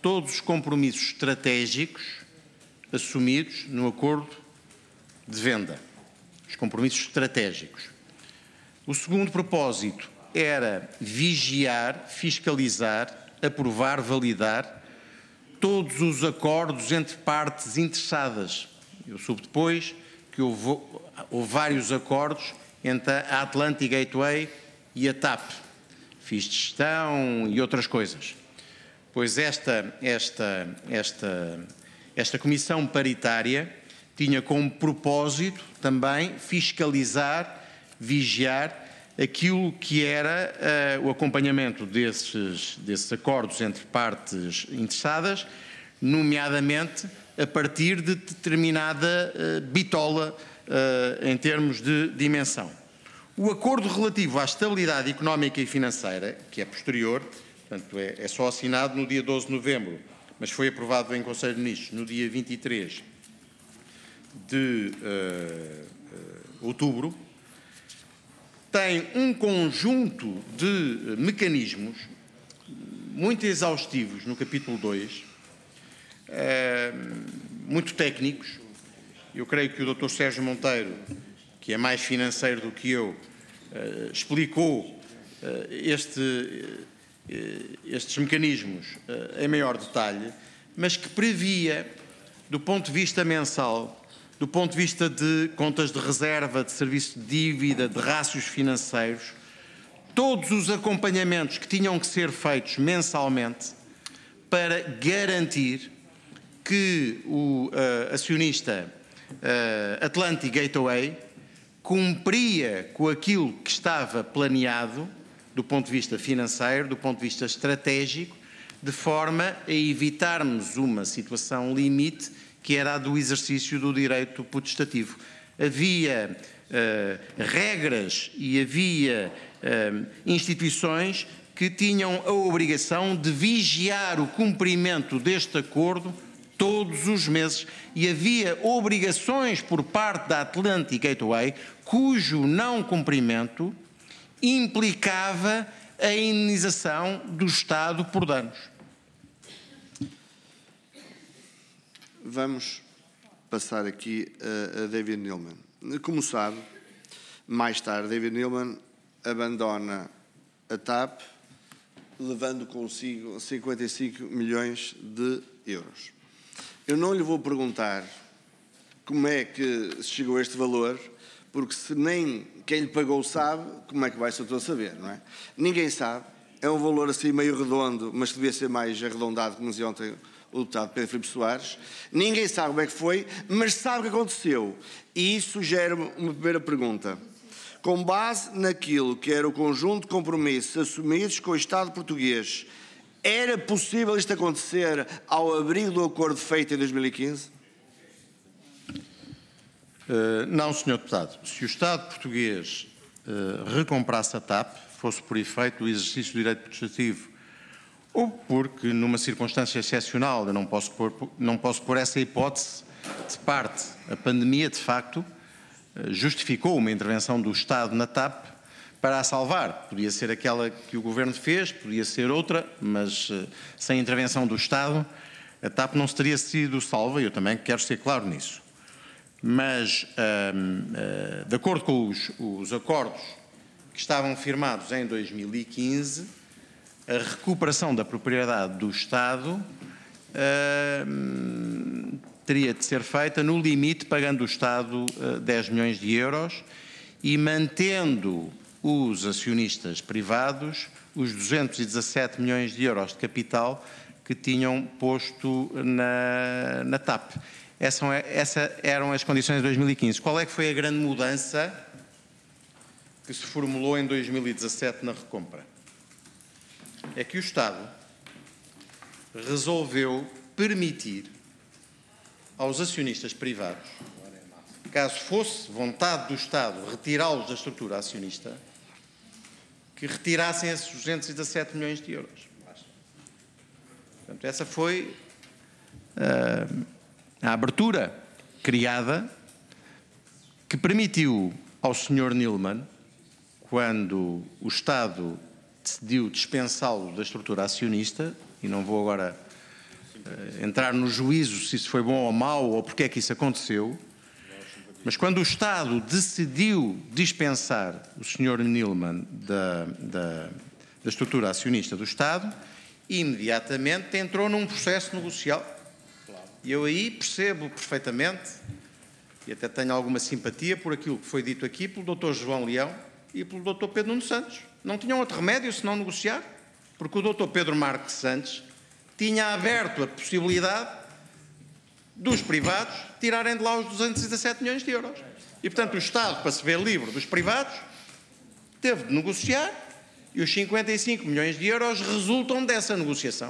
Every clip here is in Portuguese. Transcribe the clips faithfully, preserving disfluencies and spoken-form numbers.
todos os compromissos estratégicos assumidos no acordo de venda. Os compromissos estratégicos. O segundo propósito era vigiar, fiscalizar, aprovar, validar todos os acordos entre partes interessadas. Eu soube depois que houve, houve vários acordos entre a Atlantic Gateway e a TAP, fiz de gestão e outras coisas. Pois esta, esta, esta, esta comissão paritária tinha como propósito também fiscalizar, vigiar aquilo que era uh, o acompanhamento desses, desses acordos entre partes interessadas, nomeadamente a partir de determinada uh, bitola uh, em termos de dimensão. O acordo relativo à estabilidade económica e financeira, que é posterior, portanto é, é só assinado no dia doze de novembro, mas foi aprovado em Conselho de Ministros no dia vinte e três de uh, uh, outubro, tem um conjunto de mecanismos muito exaustivos no capítulo dois, muito técnicos. Eu creio que o doutor Sérgio Monteiro, que é mais financeiro do que eu, explicou este, estes mecanismos em maior detalhe, mas que previa, do ponto de vista mensal, do ponto de vista de contas de reserva, de serviço de dívida, de rácios financeiros, todos os acompanhamentos que tinham que ser feitos mensalmente para garantir que o uh, acionista uh, Atlantic Gateway cumpria com aquilo que estava planeado do ponto de vista financeiro, do ponto de vista estratégico, de forma a evitarmos uma situação limite que era a do exercício do direito potestativo. Havia uh, regras e havia uh, instituições que tinham a obrigação de vigiar o cumprimento deste acordo todos os meses e havia obrigações por parte da Atlantic Gateway cujo não cumprimento implicava a indenização do Estado por danos. Vamos passar aqui a, a David Neeleman. Como sabe, mais tarde David Neeleman abandona a TAP, levando consigo cinquenta e cinco milhões de euros. Eu não lhe vou perguntar como é que se chegou a este valor, porque se nem quem lhe pagou sabe, como é que vai ser todo a saber, não é? Ninguém sabe. É um valor assim meio redondo, mas que devia ser mais arredondado, como dizia ontem o deputado Pedro Filipe Soares. Ninguém sabe como é que foi, mas sabe o que aconteceu. E isso sugere uma primeira pergunta. Com base naquilo que era o conjunto de compromissos assumidos com o Estado português, era possível isto acontecer ao abrigo do acordo feito em dois mil e quinze? Uh, não, senhor Deputado. Se o Estado português uh, recomprasse a TAP, fosse por efeito do exercício do direito potestativo, ou porque, numa circunstância excepcional, eu não posso pôr, não posso pôr essa hipótese de parte, a pandemia, de facto, uh, justificou uma intervenção do Estado na TAP para a salvar. Podia ser aquela que o Governo fez, podia ser outra, mas uh, sem intervenção do Estado, a TAP não teria sido salva, e eu também quero ser claro nisso. Mas, uh, uh, de acordo com os, os acordos que estavam firmados em dois mil e quinze, a recuperação da propriedade do Estado uh, teria de ser feita no limite, pagando o Estado uh, dez milhões de euros e mantendo os acionistas privados os duzentos e dezassete milhões de euros de capital que tinham posto na, na TAP. Essas, essas eram as condições de dois mil e quinze. Qual é que foi a grande mudança que se formulou em dois mil e dezassete na recompra? É que o Estado resolveu permitir aos acionistas privados, caso fosse vontade do Estado retirá-los da estrutura acionista, que retirassem esses duzentos e dezassete milhões de euros. Portanto, essa foi uh, a abertura criada que permitiu ao senhor Neeleman, quando o Estado decidiu dispensá-lo da estrutura acionista, e não vou agora entrar no juízo se isso foi bom ou mau ou porque é que isso aconteceu, mas quando o Estado decidiu dispensar o senhor Nilman da, da, da estrutura acionista do Estado, imediatamente entrou num processo negocial. E eu aí percebo perfeitamente, e até tenho alguma simpatia por aquilo que foi dito aqui pelo doutor João Leão e pelo doutor Pedro Nuno Santos. Não tinham outro remédio senão negociar, porque o doutor Pedro Marques Santos tinha aberto a possibilidade dos privados tirarem de lá os duzentos e dezassete milhões de euros. E, portanto, o Estado, para se ver livre dos privados, teve de negociar e os cinquenta e cinco milhões de euros resultam dessa negociação.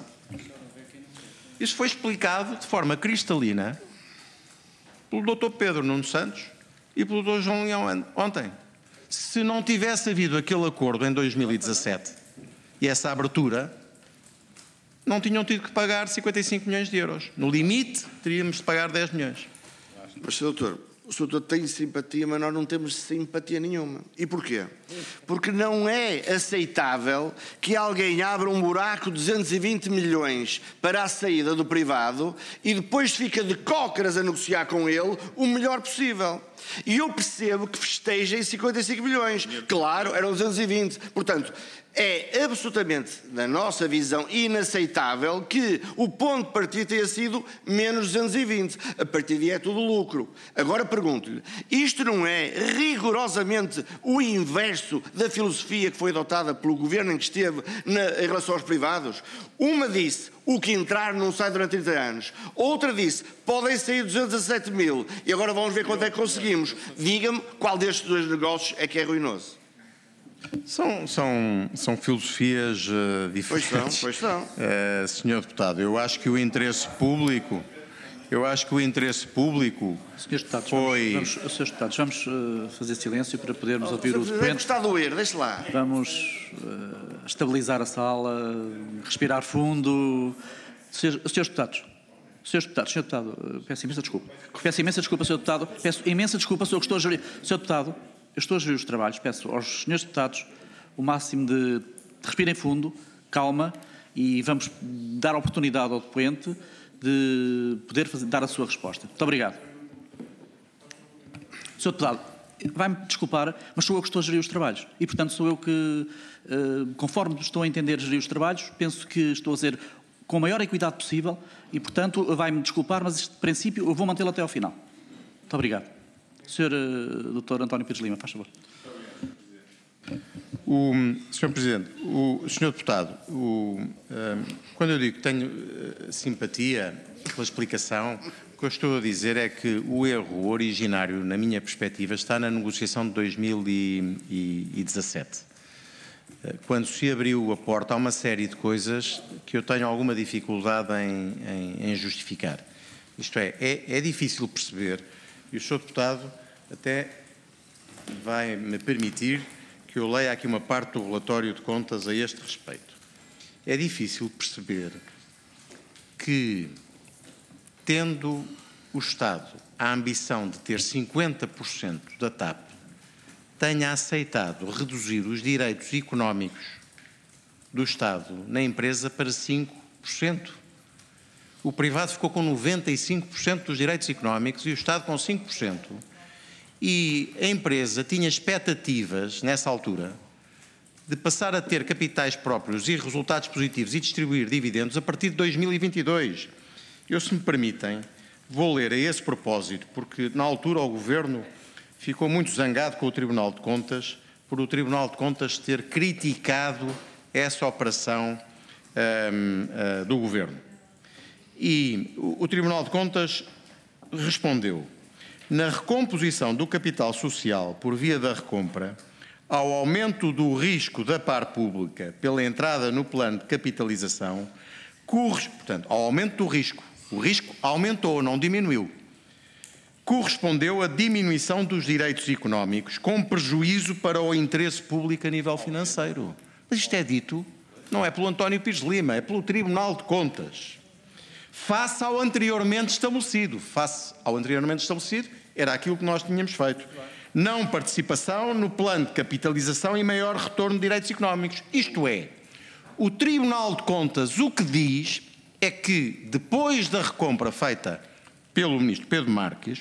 Isso foi explicado de forma cristalina pelo doutor Pedro Nuno Santos e pelo doutor João Leão ontem. Se não tivesse havido aquele acordo em dois mil e dezassete e essa abertura, não tinham tido que pagar cinquenta e cinco milhões de euros. No limite, teríamos de pagar dez milhões. Mas, senhor doutor, o senhor doutor tem simpatia, mas nós não temos simpatia nenhuma. E porquê? Porque não é aceitável que alguém abra um buraco de duzentos e vinte milhões para a saída do privado e depois fica de cócoras a negociar com ele o melhor possível. E eu percebo que festeja em cinquenta e cinco milhões. Claro, eram duzentos e vinte. Portanto, é absolutamente, na nossa visão, inaceitável que o ponto de partida tenha sido menos duzentos e vinte. A partir daí é tudo lucro. Agora pergunto-lhe, isto não é rigorosamente o inverso da filosofia que foi adotada pelo governo em que esteve na, em relação aos privados? Uma disse, o que entrar não sai durante trinta anos. Outra disse, podem sair duzentos e dezassete mil. E agora vamos ver quanto é que conseguimos. Diga-me qual destes dois negócios é que é ruinoso. São, são, são filosofias uh, diferentes. Pois são, pois são. Uh, senhor Deputado, eu acho que o interesse público, eu acho que o interesse público Senhores Deputados, foi... vamos, vamos, senhores Deputados, vamos uh, fazer silêncio para podermos ouvir o depoente. Está a doer, deixe lá. Vamos uh, estabilizar a sala, respirar fundo. Senhores, senhores Deputados, senhores Deputados, senhor Deputado, uh, peço imensa desculpa. Peço imensa desculpa, senhor Deputado, peço imensa desculpa, senhor que estou a gerir. Senhor Deputado, eu estou a gerir os trabalhos, peço aos senhores deputados o máximo de, de respirem fundo, calma, e vamos dar a oportunidade ao depoente de poder fazer, dar a sua resposta. Muito obrigado. senhor Deputado, vai-me desculpar, mas sou eu que estou a gerir os trabalhos. E, portanto, sou eu que, conforme estou a entender gerir os trabalhos, penso que estou a ser com a maior equidade possível e, portanto, vai-me desculpar, mas este princípio eu vou mantê-lo até ao final. Muito obrigado. senhor doutor António Pires Lima, faz favor. O, senhor Presidente, o senhor Deputado, o, um, quando eu digo que tenho uh, simpatia pela explicação, o que eu estou a dizer é que o erro originário, na minha perspectiva, está na negociação de dois mil e dezassete. Uh, quando se abriu a porta a uma série de coisas que eu tenho alguma dificuldade em, em, em justificar. Isto é, é, é difícil perceber, e o senhor Deputado até vai me permitir que eu leia aqui uma parte do relatório de contas a este respeito. É difícil perceber que, tendo o Estado a ambição de ter cinquenta por cento da T A P, tenha aceitado reduzir os direitos económicos do Estado na empresa para cinco por cento. O privado ficou com noventa e cinco por cento dos direitos económicos e o Estado com cinco por cento. E a empresa tinha expectativas, nessa altura, de passar a ter capitais próprios e resultados positivos e distribuir dividendos a partir de dois mil e vinte e dois. Eu, se me permitem, vou ler a esse propósito, porque na altura o Governo ficou muito zangado com o Tribunal de Contas, por o Tribunal de Contas ter criticado essa operação um, uh, do Governo. E o, o Tribunal de Contas respondeu: na recomposição do capital social por via da recompra, ao aumento do risco da par pública pela entrada no plano de capitalização, portanto, ao aumento do risco, o risco aumentou, não diminuiu, correspondeu a diminuição dos direitos económicos com prejuízo para o interesse público a nível financeiro. Mas isto é dito, não é pelo António Pires Lima, é pelo Tribunal de Contas. Face ao anteriormente estabelecido. Face ao anteriormente estabelecido, era aquilo que nós tínhamos feito. Não participação no plano de capitalização e maior retorno de direitos económicos. Isto é, o Tribunal de Contas o que diz é que, depois da recompra feita pelo ministro Pedro Marques,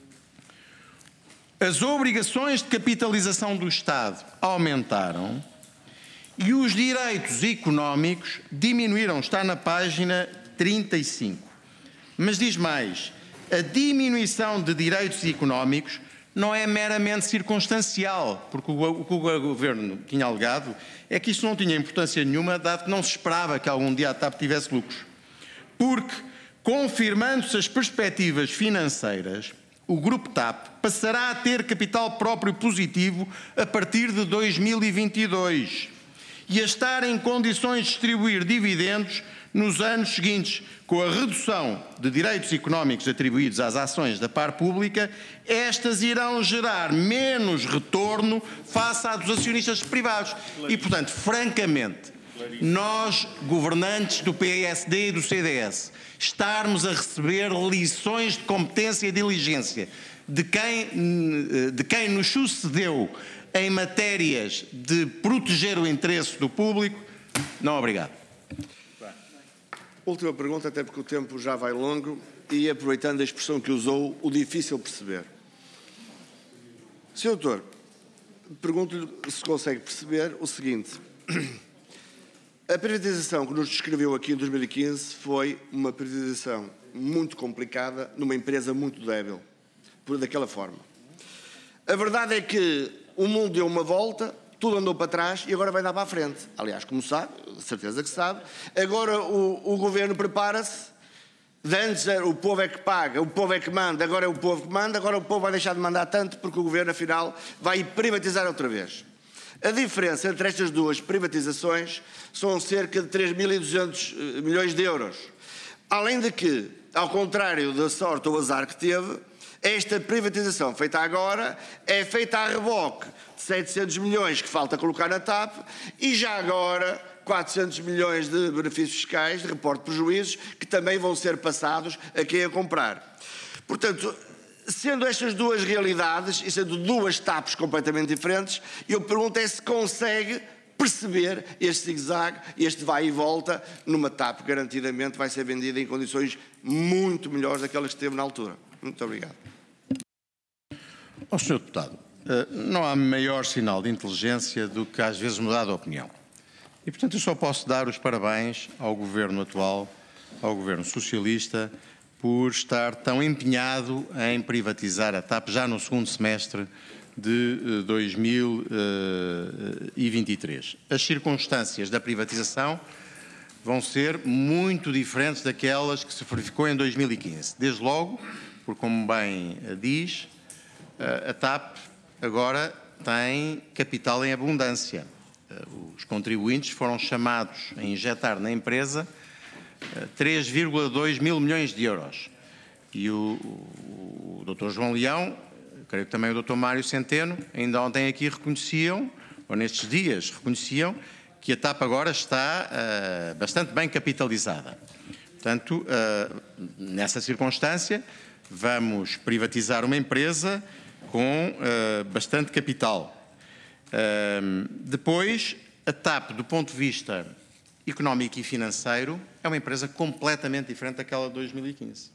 as obrigações de capitalização do Estado aumentaram e os direitos económicos diminuíram. Está na página trinta e cinco. Mas diz mais, a diminuição de direitos económicos não é meramente circunstancial, porque o que o Governo tinha alegado é que isso não tinha importância nenhuma, dado que não se esperava que algum dia a TAP tivesse lucros. Porque, confirmando-se as perspectivas financeiras, o Grupo TAP passará a ter capital próprio positivo a partir de dois mil e vinte e dois e a estar em condições de distribuir dividendos nos anos seguintes. Com a redução de direitos económicos atribuídos às ações da par pública, estas irão gerar menos retorno face à dos acionistas privados. E, portanto, francamente, nós, governantes do P S D e do C D S, estarmos a receber lições de competência e diligência de quem, de quem nos sucedeu em matérias de proteger o interesse do público, não, obrigado. Última pergunta, até porque o tempo já vai longo, e aproveitando a expressão que usou, o difícil perceber. senhor Doutor, pergunto-lhe se consegue perceber o seguinte. A privatização que nos descreveu aqui em dois mil e quinze foi uma privatização muito complicada numa empresa muito débil, por daquela forma. A verdade é que o mundo deu uma volta, tudo andou para trás e agora vai dar para a frente. Aliás, como sabe, certeza que sabe, agora o, o Governo prepara-se, antes o povo é que paga, o povo é que manda, agora é o povo que manda, agora o povo vai deixar de mandar tanto porque o Governo, afinal, vai privatizar outra vez. A diferença entre estas duas privatizações são cerca de três mil e duzentos milhões de euros. Além de que, ao contrário da sorte ou azar que teve, esta privatização feita agora é feita a reboque de setecentos milhões que falta colocar na TAP e já agora quatrocentos milhões de benefícios fiscais, de reporte de prejuízos, que também vão ser passados a quem a comprar. Portanto, sendo estas duas realidades e sendo duas TAPs completamente diferentes, eu pergunto é se consegue perceber este zigue-zague, este vai e volta, numa TAP que garantidamente vai ser vendida em condições muito melhores daquelas que teve na altura. Muito obrigado. Ó senhor Deputado, não há maior sinal de inteligência do que às vezes mudar de opinião. E, portanto, eu só posso dar os parabéns ao Governo atual, ao Governo Socialista, por estar tão empenhado em privatizar a TAP já no segundo semestre de dois mil e vinte e três. As circunstâncias da privatização vão ser muito diferentes daquelas que se verificou em dois mil e quinze. Desde logo, porque, como bem diz, a TAP agora tem capital em abundância. Os contribuintes foram chamados a injetar na empresa três vírgula dois mil milhões de euros. E o, o, o doutor João Leão, creio que também o doutor Mário Centeno, ainda ontem aqui reconheciam, ou nestes dias reconheciam, que a TAP agora está uh, bastante bem capitalizada. Portanto, uh, nessa circunstância, vamos privatizar uma empresa com uh, bastante capital. Uh, depois, a TAP, do ponto de vista económico e financeiro, é uma empresa completamente diferente daquela de dois mil e quinze.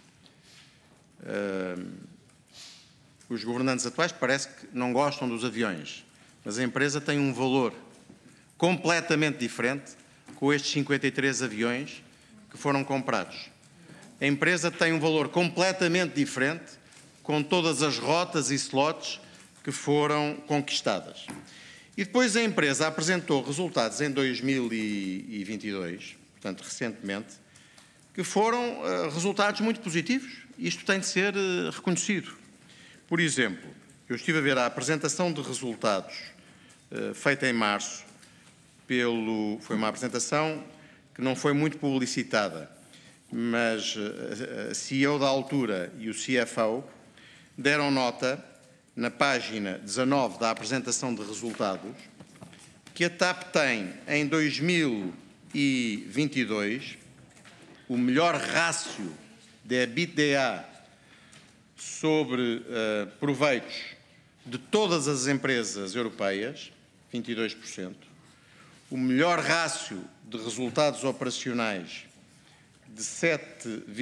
Uh, os governantes atuais parece que não gostam dos aviões, mas a empresa tem um valor completamente diferente com estes cinquenta e três aviões que foram comprados. A empresa tem um valor completamente diferente com todas as rotas e slots que foram conquistadas. E depois a empresa apresentou resultados em dois mil e vinte e dois, portanto recentemente, que foram uh, resultados muito positivos. Isto tem de ser uh, reconhecido. Por exemplo, eu estive a ver a apresentação de resultados uh, feita em março, pelo, foi uma apresentação que não foi muito publicitada, mas uh, a C E O da altura e o C F O deram nota, na página dezanove da apresentação de resultados, que a TAP tem, em dois mil e vinte e dois, o melhor rácio de EBITDA sobre uh, proveitos de todas as empresas europeias, vinte e dois por cento, o melhor rácio de resultados operacionais de sete